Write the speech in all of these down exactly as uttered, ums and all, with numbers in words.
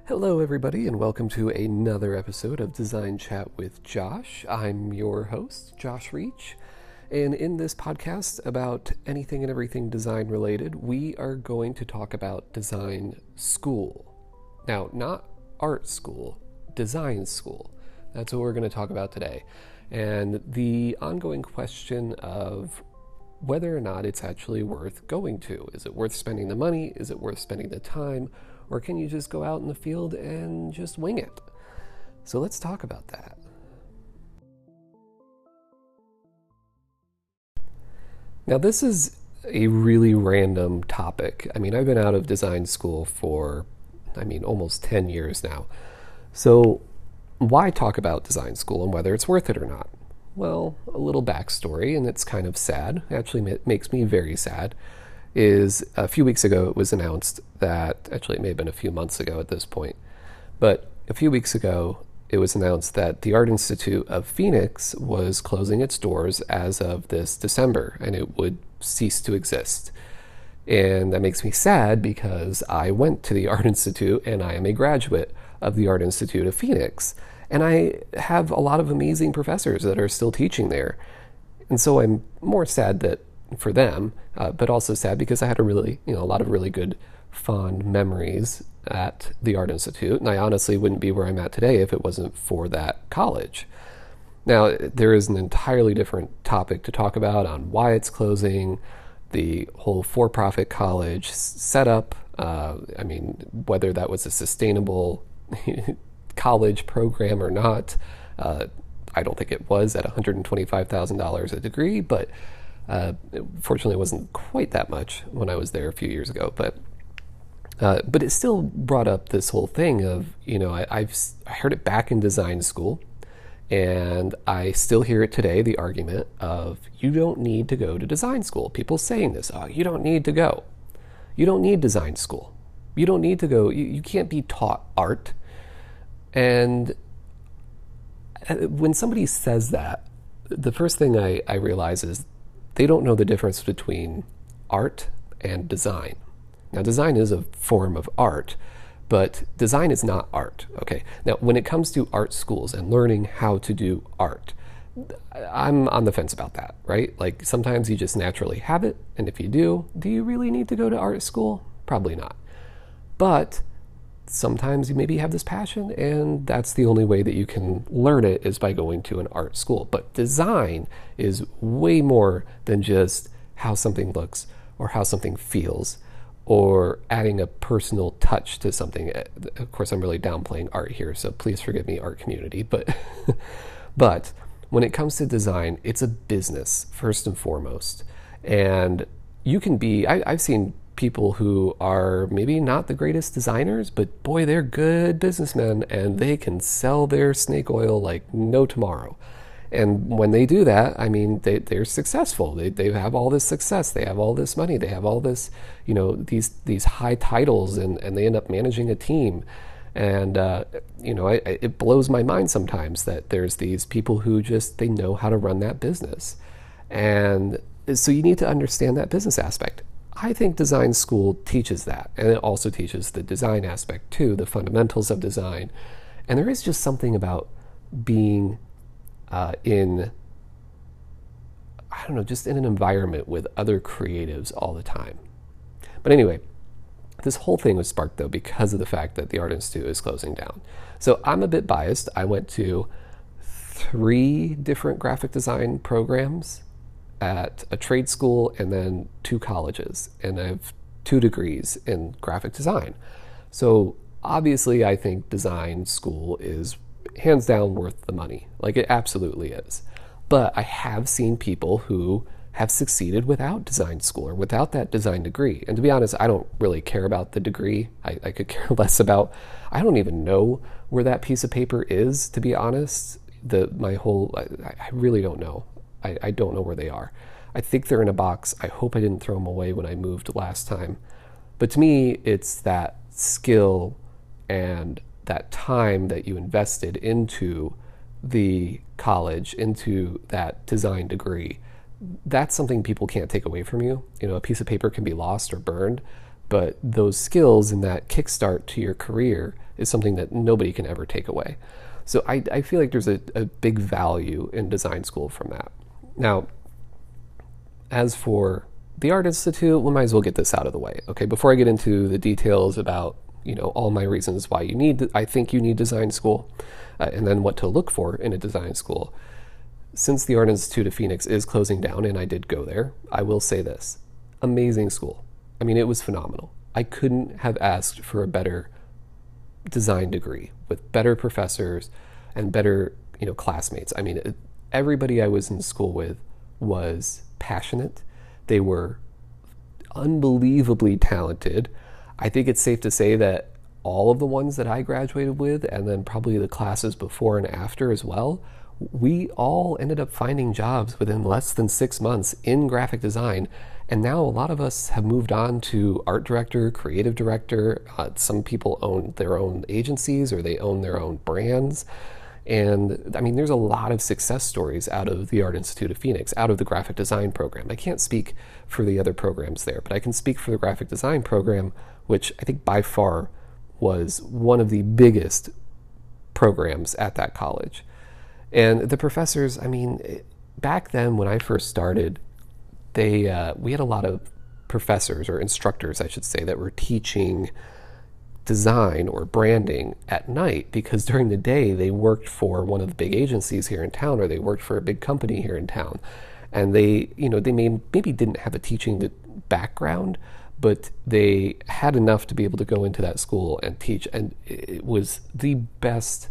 Hello, everybody, and welcome to another episode of Design Chat with Josh. I'm your host, Josh Reach, and in this podcast about anything and everything design related, we are going to talk about design school. Now, not art school, design school. That's what we're going to talk about today. And the ongoing question of whether or not it's actually worth going to. Is it worth spending the money? Is it worth spending the time? Or can you just go out in the field and just wing it? So let's talk about that. Now, this is a really random topic. I mean, I've been out of design school for, I mean, almost ten years now. So why talk about design school and whether it's worth it or not? Well, a little backstory, and it's kind of sad. Actually, it makes me very sad. Is a few weeks ago it was announced that, actually it may have been a few months ago at this point, but a few weeks ago it was announced that the Art Institute of Phoenix was closing its doors as of this December, and it would cease to exist. And that makes me sad because I went to the Art Institute and I am a graduate of the Art Institute of Phoenix. And I have a lot of amazing professors that are still teaching there. And so I'm more sad that for them, uh, but also sad because I had a really, you know, a lot of really good, fond memories at the Art Institute, and I honestly wouldn't be where I'm at today if it wasn't for that college. Now, there is an entirely different topic to talk about on why it's closing, the whole for-profit college setup, uh, I mean, whether that was a sustainable college program or not. Uh, I don't think it was at one hundred twenty-five thousand dollars a degree, but Uh, fortunately, it wasn't quite that much when I was there a few years ago, but uh, but it still brought up this whole thing of, you know, I, I've I heard it back in design school, and I still hear it today, the argument of you don't need to go to design school. People saying this, oh, you don't need to go. You don't need design school. You don't need to go. You, you can't be taught art. And when somebody says that, the first thing I, I realize is they don't know the difference between art and design. Now, design is a form of art, but design is not art, okay? Now, when it comes to art schools and learning how to do art, I'm on the fence about that, right? Like, sometimes you just naturally have it, and if you do, do you really need to go to art school? Probably not. But sometimes you maybe have this passion, and that's the only way that you can learn it is by going to an art school. But design is way more than just how something looks or how something feels or adding a personal touch to something. Of course, I'm really downplaying art here, so please forgive me, art community. But, but when it comes to design, it's a business first and foremost. And you can be, I, I've seen people who are maybe not the greatest designers, but boy, they're good businessmen and they can sell their snake oil like no tomorrow. And when they do that, I mean, they, they're successful. They, they have all this success. They have all this money. They have all this, you know, these these high titles, and, and they end up managing a team. And, uh, you know, I, I, it blows my mind sometimes that there's these people who just, they know how to run that business. And so you need to understand that business aspect. I think design school teaches that, and it also teaches the design aspect too, the fundamentals of design. And there is just something about being uh, in, I don't know, just in an environment with other creatives all the time. But anyway, this whole thing was sparked though because of the fact that the Art Institute is closing down. So I'm a bit biased. I went to three different graphic design programs at a trade school and then two colleges, and I have two degrees in graphic design. So obviously I think design school is hands down worth the money. Like, it absolutely is. But I have seen people who have succeeded without design school or without that design degree. And to be honest, I don't really care about the degree. I, I could care less about, I don't even know where that piece of paper is, to be honest. The my whole, I, I really don't know. I, I don't know where they are. I think they're in a box. I hope I didn't throw them away when I moved last time. But to me, it's that skill and that time that you invested into the college, into that design degree. That's something people can't take away from you. You know, a piece of paper can be lost or burned, but those skills and that kickstart to your career is something that nobody can ever take away. So I, I feel like there's a, a big value in design school from that. Now, as for the Art Institute, we might as well get this out of the way. Okay, before I get into the details about, you know, all my reasons why you need, I think you need design school, uh, and then what to look for in a design school. Since the Art Institute of Phoenix is closing down, and I did go there, I will say this. Amazing school. I mean, it was phenomenal. I couldn't have asked for a better design degree with better professors and better, you know, classmates. I mean, it, everybody I was in school with was passionate. They were unbelievably talented. I think it's safe to say that all of the ones that I graduated with, and then probably the classes before and after as well, we all ended up finding jobs within less than six months in graphic design. And now a lot of us have moved on to art director, creative director. Uh, some people own their own agencies or they own their own brands. And I mean, there's a lot of success stories out of the Art Institute of Phoenix, out of the graphic design program. I can't speak for the other programs there, but I can speak for the graphic design program, which I think by far was one of the biggest programs at that college. And the professors, I mean, back then when I first started, they uh, we had a lot of professors, or instructors, I should say, that were teaching design or branding at night, because during the day they worked for one of the big agencies here in town, or they worked for a big company here in town. And they, you know, they may, maybe didn't have a teaching background, but they had enough to be able to go into that school and teach. And it was the best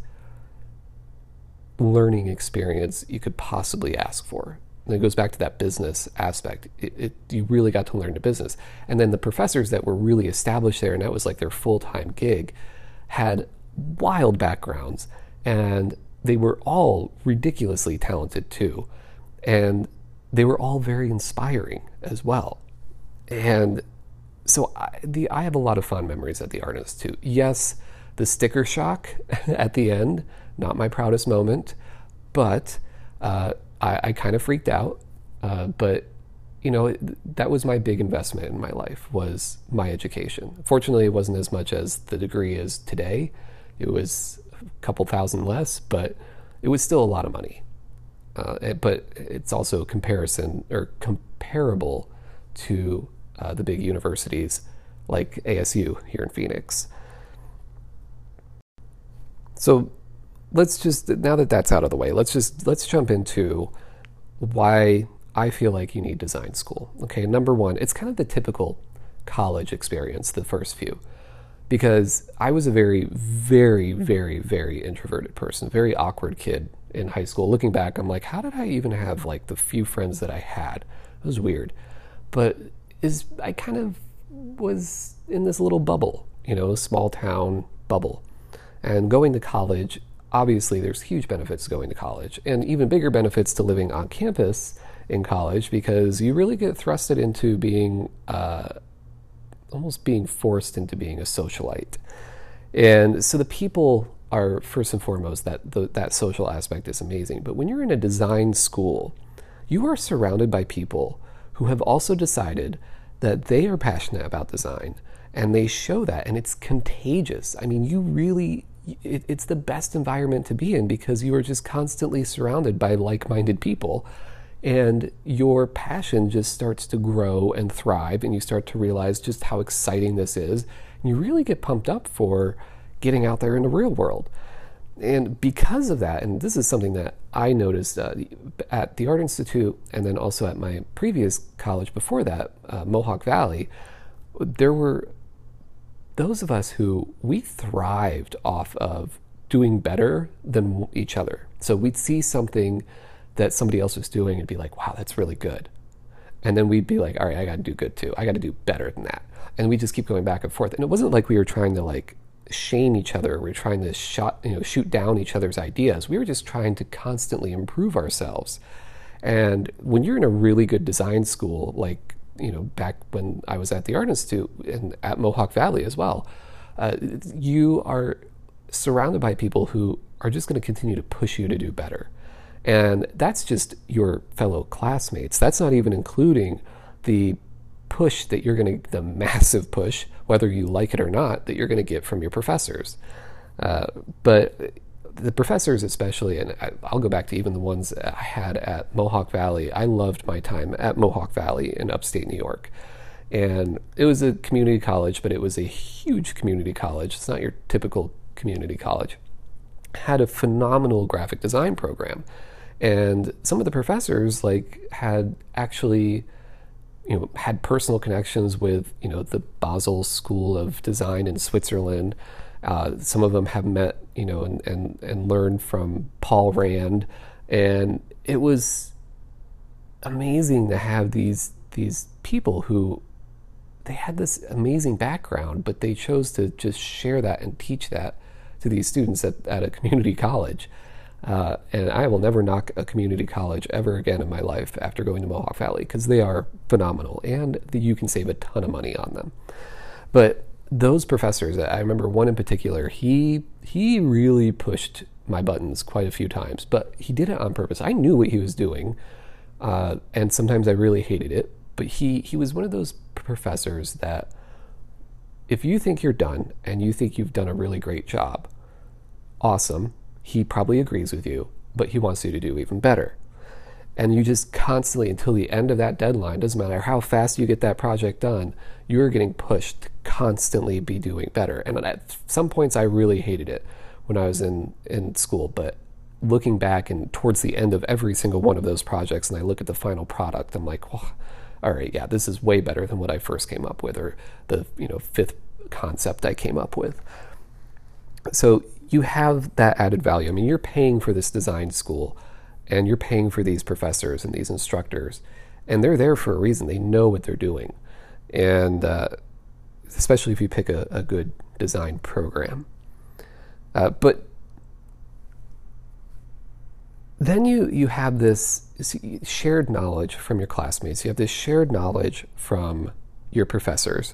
learning experience you could possibly ask for. And it goes back to that business aspect. It, it, you really got to learn the business. And then the professors that were really established there, and that was like their full-time gig, had wild backgrounds, and they were all ridiculously talented too. And they were all very inspiring as well. And so I, the, I have a lot of fond memories at the Art Institute. Yes, the sticker shock at the end, not my proudest moment, but uh, I, I kind of freaked out. Uh, but, you know, it, that was my big investment in my life, was my education. Fortunately, it wasn't as much as the degree is today. It was a couple thousand less, but it was still a lot of money. Uh, but it's also comparison or comparable to uh, the big universities like A S U here in Phoenix. So let's just, now that that's out of the way, let's just, let's jump into why I feel like you need design school. Okay, number one, it's kind of the typical college experience, the first few, because I was a very, very, very, very introverted person, very awkward kid in high school. Looking back, I'm like, how did I even have like the few friends that I had? It was weird. But is I kind of was in this little bubble, you know, small town bubble. And going to college, obviously there's huge benefits to going to college, and even bigger benefits to living on campus in college, because you really get thrusted into being, uh, almost being forced into being a socialite. And so the people are, first and foremost, that the, that social aspect is amazing. But when you're in a design school, you are surrounded by people who have also decided that they are passionate about design, and they show that, and it's contagious. I mean, you really, it, it's the best environment to be in, because you are just constantly surrounded by like-minded people, and your passion just starts to grow and thrive, and you start to realize just how exciting this is, and you really get pumped up for getting out there in the real world. And because of that, and this is something that I noticed uh, at the Art Institute, and then also at my previous college before that, uh, Mohawk Valley, there were those of us who, we thrived off of doing better than each other. So we'd see something that somebody else was doing and be like, wow, that's really good. And then we'd be like, all right, I got to do good too. I got to do better than that. And we just keep going back and forth. And it wasn't like we were trying to like shame each other. We were trying to shot, you know, shoot down each other's ideas. We were just trying to constantly improve ourselves. And when you're in a really good design school, like, you know, back when I was at the Art Institute and at Mohawk Valley as well, uh, you are surrounded by people who are just going to continue to push you to do better. And that's just your fellow classmates. That's not even including the push that you're going to, the massive push, whether you like it or not, that you're going to get from your professors. Uh, but the professors especially, and I, I'll go back to even the ones I had at Mohawk Valley. I loved my time at Mohawk Valley in upstate New York. And it was a community college, but it was a huge community college. It's not your typical community college. Had a phenomenal graphic design program. And some of the professors like had actually, you know, had personal connections with, you know, the Basel School of Design in Switzerland. Uh, some of them have met, you know, and, and, and learned from Paul Rand. And it was amazing to have these these people who, they had this amazing background, but they chose to just share that and teach that to these students at, at a community college. Uh, and I will never knock a community college ever again in my life after going to Mohawk Valley, because they are phenomenal, and the, you can save a ton of money on them. But those professors, I remember one in particular, he he really pushed my buttons quite a few times, but he did it on purpose. I knew what he was doing, uh, and sometimes I really hated it, but he, he was one of those professors that if you think you're done and you think you've done a really great job, awesome. He probably agrees with you, but he wants you to do even better. And you just constantly, until the end of that deadline, doesn't matter how fast you get that project done, you're getting pushed to constantly be doing better. And at some points, I really hated it when I was in, in school. But looking back and towards the end of every single one of those projects, and I look at the final product, I'm like, well, all right, yeah, this is way better than what I first came up with, or the, you know, fifth concept I came up with. So you have that added value. I mean, you're paying for this design school, and you're paying for these professors and these instructors, and they're there for a reason. They know what they're doing. And uh, especially if you pick a, a good design program. Uh, but then you, you have this shared knowledge from your classmates. You have this shared knowledge from your professors.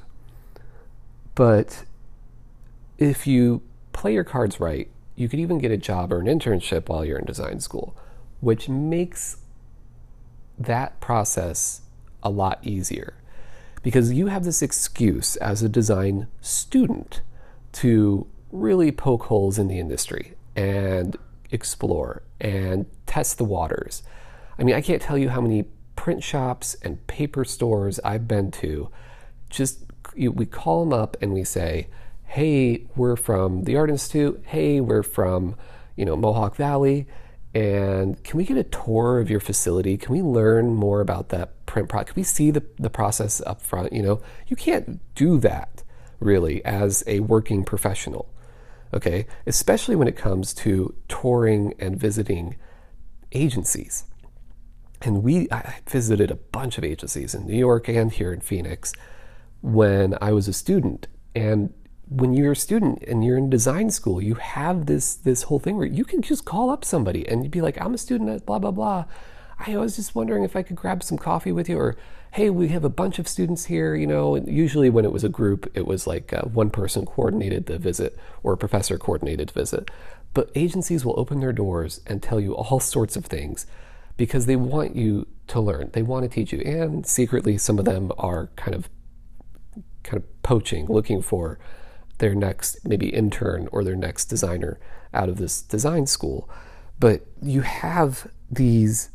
But if you play your cards right, you could even get a job or an internship while you're in design school, which makes that process a lot easier, because you have this excuse as a design student to really poke holes in the industry and explore and test the waters. I mean, I can't tell you how many print shops and paper stores I've been to. Just we call them up and we say, hey, we're from the Art Institute. Hey, we're from, you know, Mohawk Valley. And can we get a tour of your facility? Can we learn more about that print product? Can we see the, the process up front? You know, you can't do that really as a working professional, okay? Especially when it comes to touring and visiting agencies. And we, I visited a bunch of agencies in New York and here in Phoenix when I was a student. And when you're a student and you're in design school, you have this this whole thing where you can just call up somebody and you'd be like, I'm a student at blah, blah, blah. I was just wondering if I could grab some coffee with you, or, hey, we have a bunch of students here, you know. And usually when it was a group, it was like uh, one person coordinated the visit or a professor coordinated the visit. But agencies will open their doors and tell you all sorts of things because they want you to learn. They want to teach you. And secretly, some of them are kind of kind of poaching, looking for their next maybe intern or their next designer out of this design school. But you have these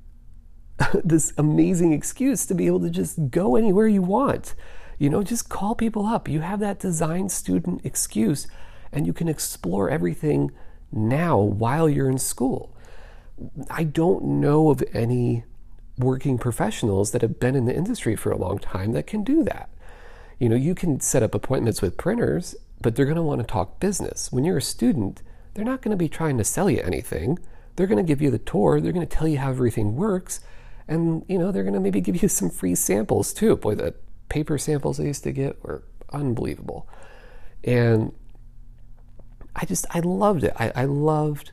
this amazing excuse to be able to just go anywhere you want. You know, just call people up. You have that design student excuse, and you can explore everything now while you're in school. I don't know of any working professionals that have been in the industry for a long time that can do that. You know, you can set up appointments with printers, but they're going to want to talk business. When you're a student, they're not going to be trying to sell you anything. They're going to give you the tour. They're going to tell you how everything works. And, you know, they're going to maybe give you some free samples too. Boy, the paper samples I used to get were unbelievable. And I just, I loved it. I, I loved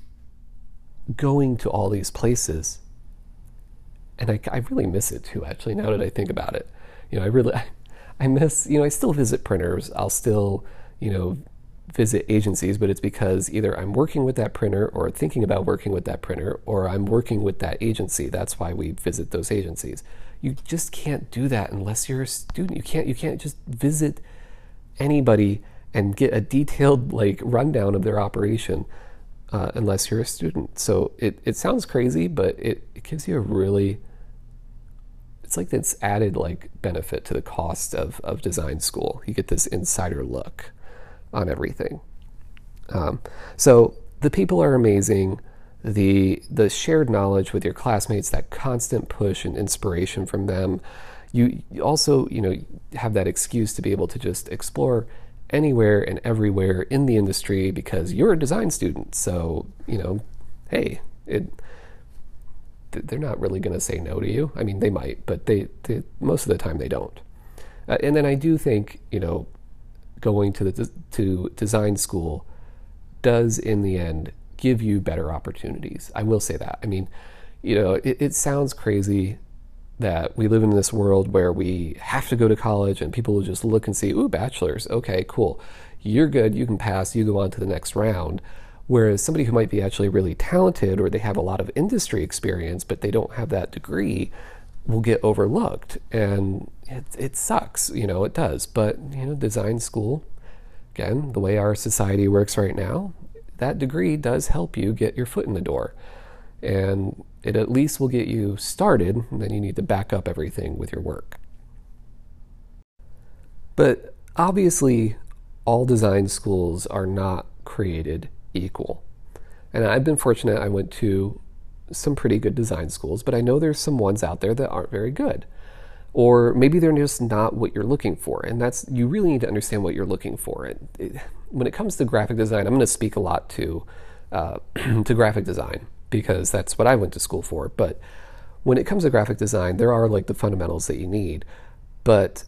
going to all these places. And I, I really miss it too, actually, now that I think about it. You know, I really... I miss, you know, I still visit printers. I'll still, you know, visit agencies, but it's because either I'm working with that printer or thinking about working with that printer, or I'm working with that agency. That's why we visit those agencies. You just can't do that unless you're a student. You can't, you can't just visit anybody and get a detailed like rundown of their operation uh, unless you're a student. So it, it sounds crazy, but it, it gives you a really, it's like this added like benefit to the cost of, of design school. You get this insider look on everything. Um, so the people are amazing. The the shared knowledge with your classmates, that constant push and inspiration from them. You, you also, you know, have that excuse to be able to just explore anywhere and everywhere in the industry because you're a design student. So, you know, hey, it they're not really going to say no to you. I mean, they might, but they, they most of the time they don't. Uh, and then I do think, you know, going to the to design school does in the end give you better opportunities. I will say that. I mean, you know, it, it sounds crazy that we live in this world where we have to go to college and people will just look and see, ooh, bachelor's, okay, cool. You're good, you can pass, you go on to the next round. Whereas somebody who might be actually really talented or they have a lot of industry experience, but they don't have that degree, will get overlooked. And it, it sucks, you know, it does. But, you know, design school, again, the way our society works right now, that degree does help you get your foot in the door. And it at least will get you started, and then you need to back up everything with your work. But obviously, all design schools are not created equal. And I've been fortunate, I went to some pretty good design schools, but I know there's some ones out there that aren't very good. Or maybe they're just not what you're looking for. And that's, you really need to understand what you're looking for. And it, when it comes to graphic design, I'm going to speak a lot to, uh, to graphic design because that's what I went to school for. But when it comes to graphic design, there are like the fundamentals that you need. But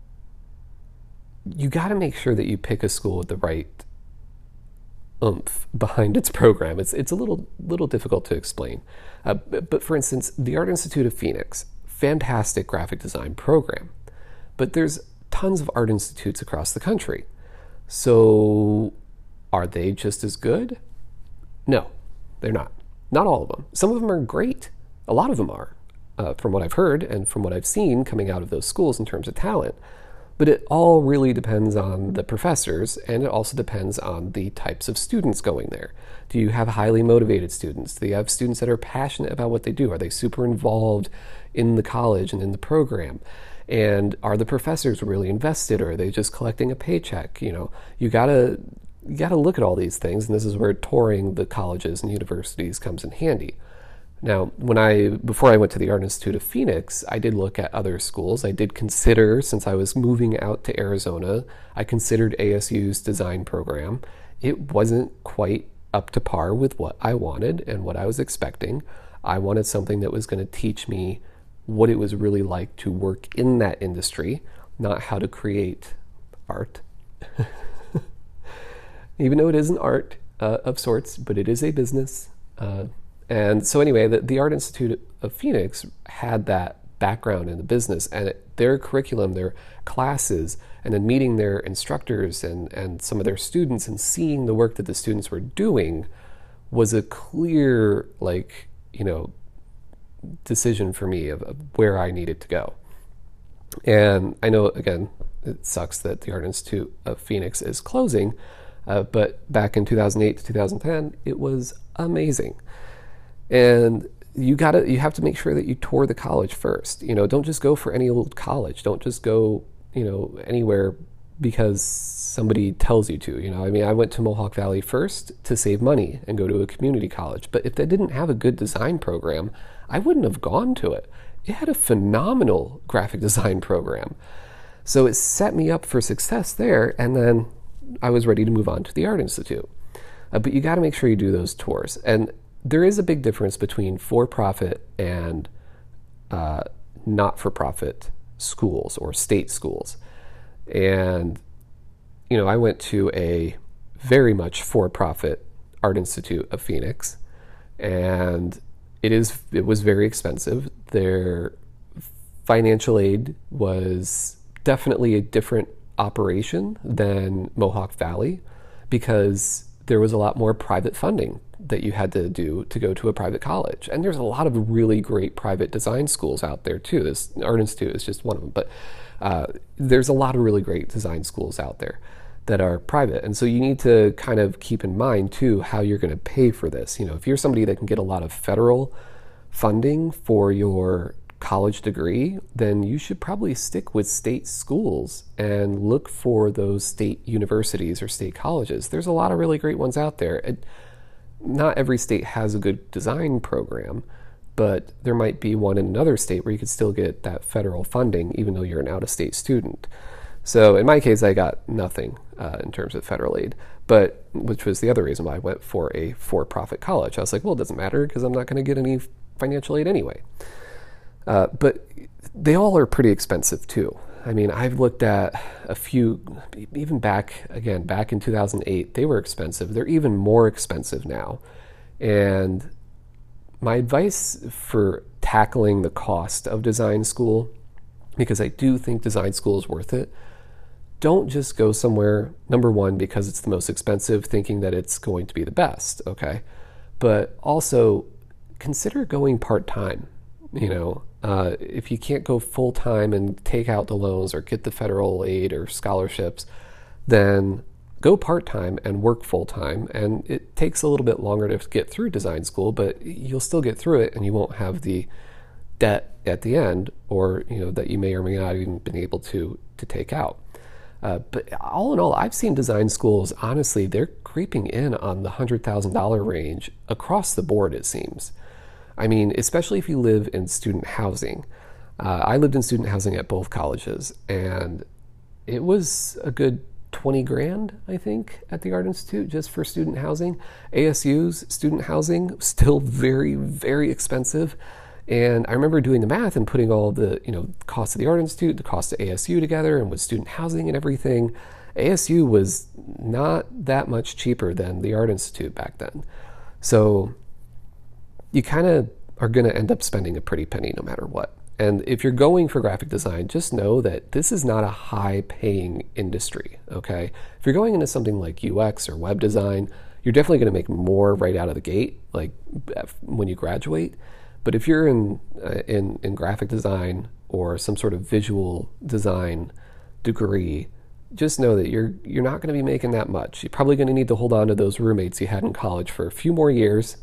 you got to make sure that you pick a school with the right oomph behind its program. It's it's a little little difficult to explain. Uh, but, but for instance, the Art Institute of Phoenix, fantastic graphic design program. But there's tons of art institutes across the country. So are they just as good? No, they're not. Not all of them. Some of them are great. A lot of them are, uh, from what I've heard and from what I've seen coming out of those schools in terms of talent. But it all really depends on the professors, and it also depends on the types of students going there. Do you have highly motivated students? Do you have students that are passionate about what they do? Are they super involved in the college and in the program? And are the professors really invested, or are they just collecting a paycheck? You know, you gotta you gotta look at all these things, and this is where touring the colleges and universities comes in handy. Now, when I, before I went to the Art Institute of Phoenix, I did look at other schools. I did consider, since I was moving out to Arizona, I considered A S U's design program. It wasn't quite up to par with what I wanted and what I was expecting. I wanted something that was going to teach me what it was really like to work in that industry, not how to create art. Even though it is an art uh, of sorts, but it is a business. Uh, And so anyway, the, the Art Institute of Phoenix had that background in the business, and it, their curriculum, their classes, and then meeting their instructors and, and some of their students and seeing the work that the students were doing was a clear, like, you know, decision for me of, of where I needed to go. And I know, again, it sucks that the Art Institute of Phoenix is closing, uh, but back in two thousand eight to two thousand ten, it was amazing. And you gotta, you have to make sure that you tour the college first. You know, don't just go for any old college. Don't just go, you know, anywhere because somebody tells you to. You know, I mean, I went to Mohawk Valley first to save money and go to a community college. But if they didn't have a good design program, I wouldn't have gone to it. It had a phenomenal graphic design program. So it set me up for success there. And then I was ready to move on to the Art Institute. Uh, but you got to make sure you do those tours. And there is a big difference between for-profit and uh, not-for-profit schools or state schools. And, you know, I went to a very much for-profit Art Institute of Phoenix, and it is it was very expensive. Their financial aid was definitely a different operation than Mohawk Valley because there was a lot more private funding that you had to do to go to a private college. And there's a lot of really great private design schools out there too. This Art Institute is just one of them, but uh, there's a lot of really great design schools out there. that are private. And so you need to kind of keep in mind too how you're going to pay for this. You know, if you're somebody that can get a lot of federal funding for your college degree, then you should probably stick with state schools and look for those state universities or state colleges. There's a lot of really great ones out there. It, not every state has a good design program, but there might be one in another state where you could still get that federal funding even though you're an out-of-state student. So in my case, I got nothing uh, in terms of federal aid, but which was the other reason why I went for a for-profit college. I was like, well, it doesn't matter because I'm not going to get any financial aid anyway. Uh, but they all are pretty expensive too. I mean, I've looked at a few, even back, again, back in two thousand eight, they were expensive. They're even more expensive now. And my advice for tackling the cost of design school, because I do think design school is worth it, don't just go somewhere, number one, because it's the most expensive, thinking that it's going to be the best, okay? But also consider going part-time, you know? Uh, if you can't go full-time and take out the loans or get the federal aid or scholarships, then go part-time and work full-time. And it takes a little bit longer to get through design school, but you'll still get through it and you won't have the debt at the end, or you know, that you may or may not even been able to to take out. Uh, but all in all, I've seen design schools, honestly, they're creeping in on the one hundred thousand dollars range across the board, it seems. I mean, especially if you live in student housing. Uh, I lived in student housing at both colleges, and it was a good twenty grand, I think, at the Art Institute just for student housing. A S U's student housing, still very, very expensive. And I remember doing the math and putting all the, you know, cost of the Art Institute, the cost of A S U together, and with student housing and everything. A S U was not that much cheaper than the Art Institute back then. So you kind of are going to end up spending a pretty penny no matter what. And if you're going for graphic design, just know that this is not a high-paying industry, okay? If you're going into something like U X or web design, you're definitely going to make more right out of the gate, like when you graduate. But if you're in, uh, in, in graphic design or some sort of visual design degree, just know that you're, you're not going to be making that much. You're probably going to need to hold on to those roommates you had in college for a few more years.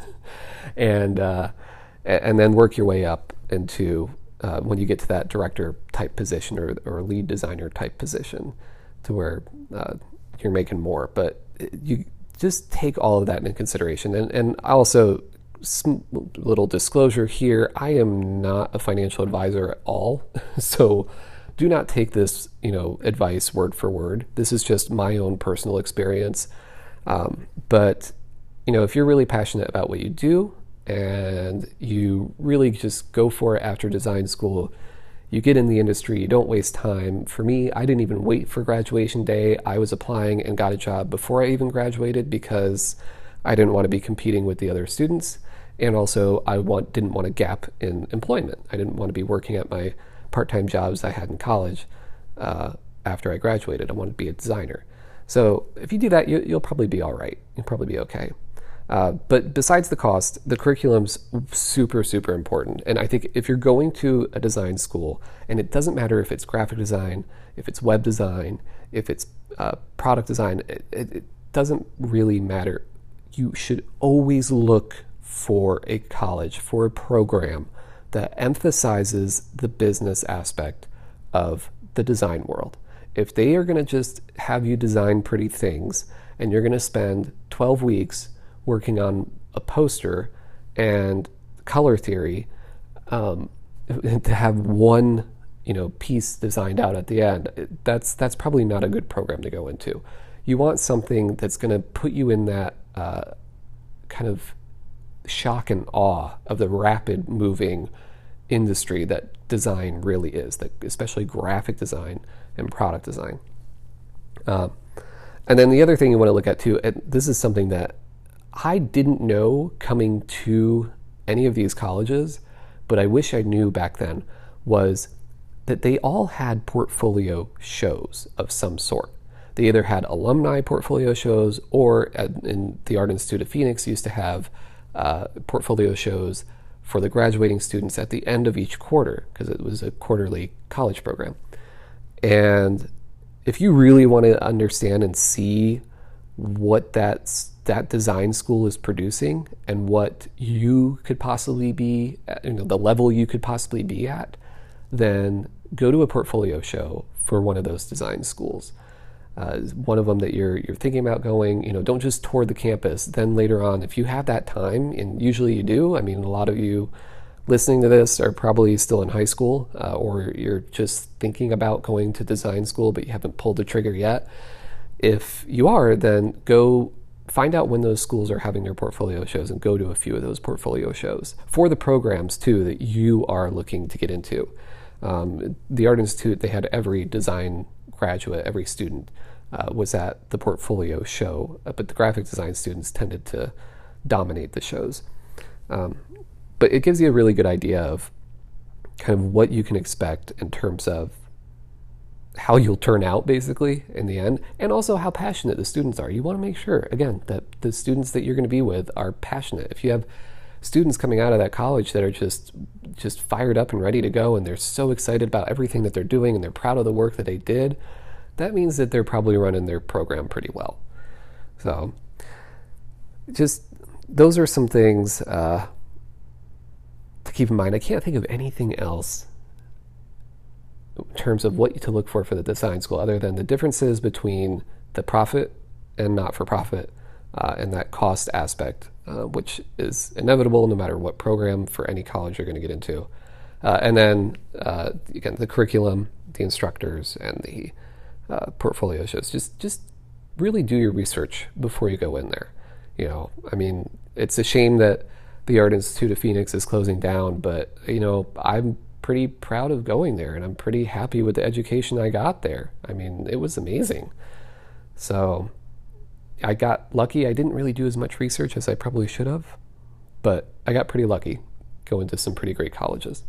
and uh, and then work your way up into uh, when you get to that director type position or, or lead designer type position to where uh, you're making more. But you just take all of that into consideration. And, and also, some little disclosure here, I am not a financial advisor at all. So do not take this, you know, advice word for word. This is just my own personal experience. Um, but, you know, if you're really passionate about what you do, and you really just go for it after design school, you get in the industry, you don't waste time. For me, I didn't even wait for graduation day. I was applying and got a job before I even graduated because I didn't want to be competing with the other students. And also I want, didn't want a gap in employment. I didn't want to be working at my part-time jobs I had in college uh, after I graduated. I wanted to be a designer. So if you do that, you, you'll probably be all right. You'll probably be okay. Uh, but besides the cost, the curriculum's super, super important. And I think if you're going to a design school, and it doesn't matter if it's graphic design, if it's web design, if it's uh, product design, it, it, it doesn't really matter. You should always look for a college, for a program that emphasizes the business aspect of the design world. If they are going to just have you design pretty things, and you're going to spend twelve weeks working on a poster and color theory, um, to have one, you know, piece designed out at the end, that's that's probably not a good program to go into. You want something that's going to put you in that uh, kind of shock and awe of the rapid moving industry that design really is, that especially graphic design and product design. Um, and then the other thing you want to look at too, and this is something that I didn't know coming to any of these colleges, but I wish I knew back then, was that they all had portfolio shows of some sort. They either had alumni portfolio shows, or at, in the Art Institute of Phoenix used to have uh, portfolio shows for the graduating students at the end of each quarter, because it was a quarterly college program. And if you really want to understand and see what that that design school is producing and what you could possibly be, at, you know, the level you could possibly be at, then go to a portfolio show for one of those design schools. Uh, one of them that you're you're thinking about going, you know, don't just tour the campus. Then later on, if you have that time, and usually you do, I mean, a lot of you listening to this are probably still in high school, uh, or you're just thinking about going to design school, but you haven't pulled the trigger yet. If you are, then go find out when those schools are having their portfolio shows and go to a few of those portfolio shows for the programs too that you are looking to get into. Um, the Art Institute, they had every design graduate, every student uh, was at the portfolio show, uh, but the graphic design students tended to dominate the shows. Um, but it gives you a really good idea of kind of what you can expect in terms of how you'll turn out basically in the end, and also how passionate the students are. You want to make sure, again, that the students that you're going to be with are passionate. If you have students coming out of that college that are just just fired up and ready to go, and they're so excited about everything that they're doing, and they're proud of the work that they did, that means that they're probably running their program pretty well. So just those are some things uh, to keep in mind. I can't think of anything else in terms of what to look for for the design school, other than the differences between the profit and not-for-profit, uh, and that cost aspect, uh, which is inevitable no matter what program for any college you're going to get into. Uh, and then, uh, again, the curriculum, the instructors, and the uh, portfolio shows. Just, just really do your research before you go in there. You know, I mean, it's a shame that the Art Institute of Phoenix is closing down, but, you know, I'm pretty proud of going there, and I'm pretty happy with the education I got there. I mean, it was amazing. So I got lucky. I didn't really do as much research as I probably should have, but I got pretty lucky going to some pretty great colleges.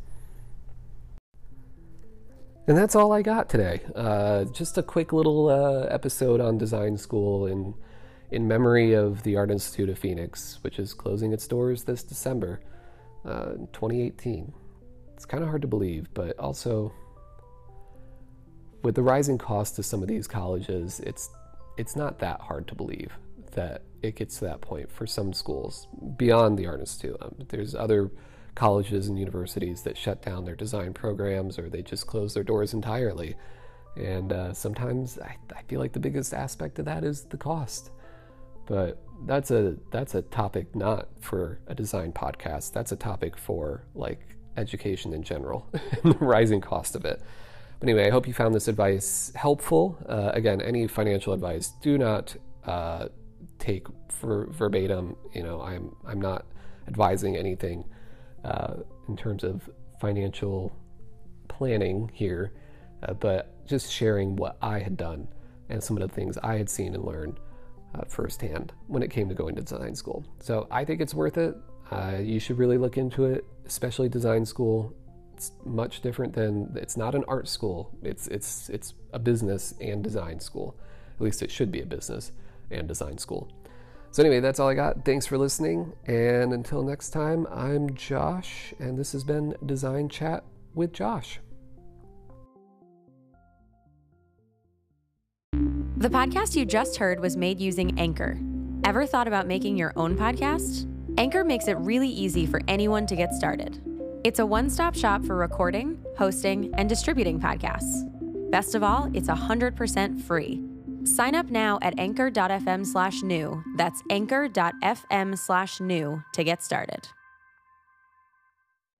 And that's all I got today. Uh, just a quick little uh, episode on design school in, in memory of the Art Institute of Phoenix, which is closing its doors this December, uh, twenty eighteen. It's kind of hard to believe, but also with the rising cost of some of these colleges, it's it's not that hard to believe that it gets to that point for some schools beyond the Art Institute. Um, there's other colleges and universities that shut down their design programs, or they just close their doors entirely. And uh, sometimes I, I feel like the biggest aspect of that is the cost. But that's a that's a topic not for a design podcast. That's a topic for like education in general and the rising cost of it. But anyway, I hope you found this advice helpful. Uh, again, any financial advice, do not uh, take for verbatim. You know, I'm I'm not advising anything uh, in terms of financial planning here, uh, but just sharing what I had done and some of the things I had seen and learned uh, firsthand when it came to going to design school. So I think it's worth it. Uh, you should really look into it, especially design school. It's much different than, it's not an art school. It's it's it's a business and design school. At least it should be a business and design school. So anyway, that's all I got. Thanks for listening. And until next time, I'm Josh, and this has been Design Chat with Josh. The podcast you just heard was made using Anchor. Ever thought about making your own podcast? Anchor makes it really easy for anyone to get started. It's a one-stop shop for recording, hosting, and distributing podcasts. Best of all, it's one hundred percent free. Sign up now at anchor.fm slash new. That's anchor.fm slash new to get started.